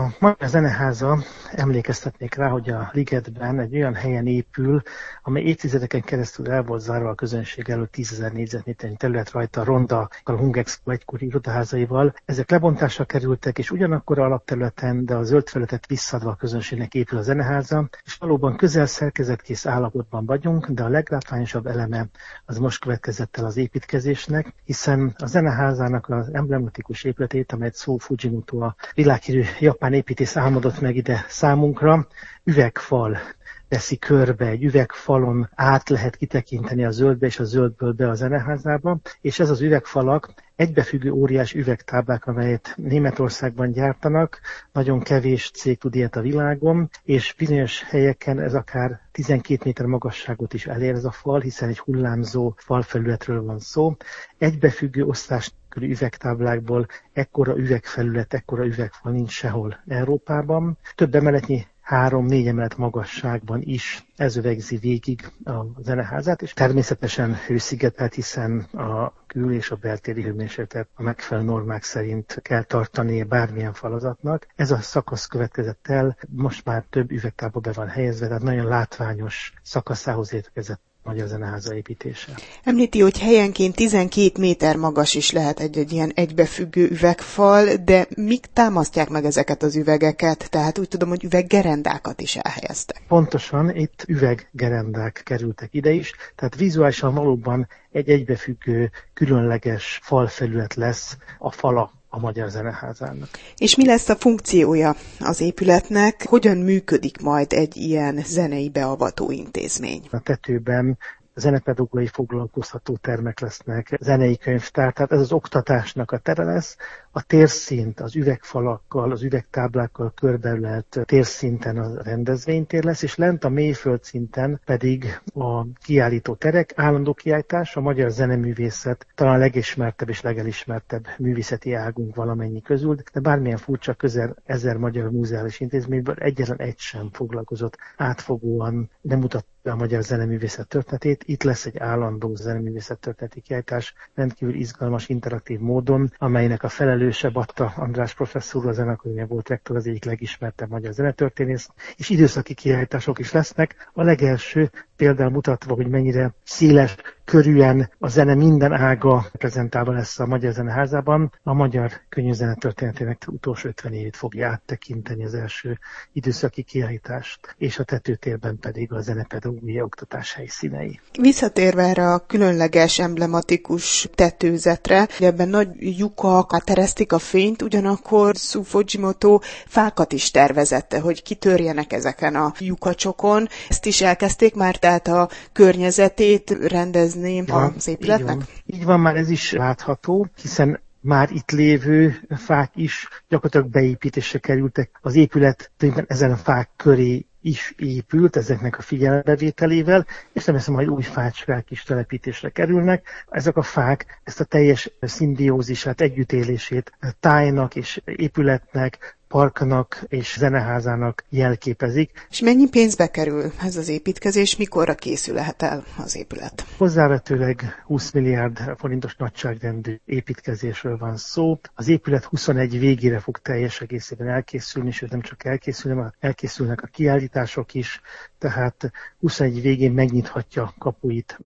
A Magyar Zeneháza, emlékeztetnék rá, hogy a Ligetben egy olyan helyen épül, amely évtizedeken keresztül el volt zárva a közönség előtt 10 000 négyzetméternyi terület rajta, ronda, a Hungexpo egykori irodaházaival. Ezek lebontásra kerültek, és ugyanakkor alapterületen, de a zöld felületet visszaadva a közönségnek épül a Zeneháza, és valóban közel szerkezetkész állapotban vagyunk, de a leglátványosabb eleme az most következett el az építkezésnek, hiszen a Zeneházának az emblematikus épületét, amelyet Sou Fujimoto, a világhírű japán építész álmodott meg ide számunkra, üvegfal veszi körbe, egy üvegfalon át lehet kitekinteni a zöldbe és a zöldből be a Zeneházába, és ez az üvegfalak egybefüggő óriás üvegtáblák, amelyet Németországban gyártanak, nagyon kevés cég tud ilyet a világon, és bizonyos helyeken ez akár 12 méter magasságot is elér ez a fal, hiszen egy hullámzó falfelületről van szó. Egybefüggő osztás üvegtáblákból ekkora üvegfelület, ekkora üvegfal nincs sehol Európában. Több emeletnyi 3-4 emelet magasságban is ez övegzi végig a Zeneházát, és természetesen hőszigetelt, hiszen a kül- és a beltéri hőmérsékletet a megfelelő normák szerint kell tartani bármilyen falazatnak. Ez a szakasz következett el, most már több üvegtábla be van helyezve, tehát nagyon látványos szakaszához érkezett Magyar Zeneháza építése. Említi, hogy helyenként 12 méter magas is lehet egy ilyen egybefüggő üvegfal, de mik támasztják meg ezeket az üvegeket? Tehát úgy tudom, hogy üveggerendákat is elhelyeztek. Pontosan, itt üveggerendák kerültek ide is, tehát vizuálisan valóban egy egybefüggő, különleges falfelület lesz a fala a Magyar Zeneházának. És mi lesz a funkciója az épületnek? Hogyan működik majd egy ilyen zenei beavató intézmény? A tetőben zenepedagógiai foglalkoztató termek lesznek, zenei könyvtár, tehát ez az oktatásnak a tere lesz. A térszint az üvegfalakkal, az üvegtáblákkal körbeölelt térszinten a rendezvénytér lesz, és lent a mélyföld szinten pedig a kiállító terek, állandó kiállítás, a magyar zeneművészet talán a legismertebb és legelismertebb művészeti águnk valamennyi közül, de bármilyen furcsa, közel 1000 magyar múzeális intézményből egyetlen egy sem foglalkozott átfogóan, nem mutatta a magyar zeneművészet történetét. Itt lesz egy állandó zeneművészet történeti kiállítás, rendkívül izgalmas, interaktív módon, amelynek a felelőse Batta András professzor, a Zeneakadémia volt rektor, az egyik legismertebb magyar zenetörténész, és időszaki kiállítások is lesznek. A legelső például mutatva, hogy mennyire széles körűen a zene minden ága prezentálva lesz a Magyar Zeneházában. A magyar könnyű zenetörténetének utolsó 50 évét fogja áttekinteni az első időszaki kiállítást, és a tetőtérben pedig a zenepedagógiai oktatás helyszínei. Visszatérve erre a különleges, emblematikus tetőzetre, ebben nagy lyukak teresztik a fényt, ugyanakkor Sou Fujimoto fákat is tervezette, hogy kitörjenek ezeken a lyukacsokon. Ezt is elkezdték már, tehát a környezetét rendezni az épületnek? Így van, már ez is látható, hiszen már itt lévő fák is gyakorlatilag beépítésre kerültek. Az épület ezen a fák köré is épült ezeknek a figyelembevételével, és nem hiszem, hogy új fácskák is telepítésre kerülnek. Ezek a fák ezt a teljes szimbiózisát, együttélését tájnak és épületnek, parknak és zeneházának jelképezik. És mennyi pénzbe kerül ez az építkezés, mikorra készülhet el az épület? Hozzávetőleg 20 milliárd forintos nagyságrendű építkezésről van szó. Az épület 21 végére fog teljes egészében elkészülni, sőt nem csak elkészülni, hanem elkészülnek a kiállítások is, tehát 21 végén megnyithatja kapuit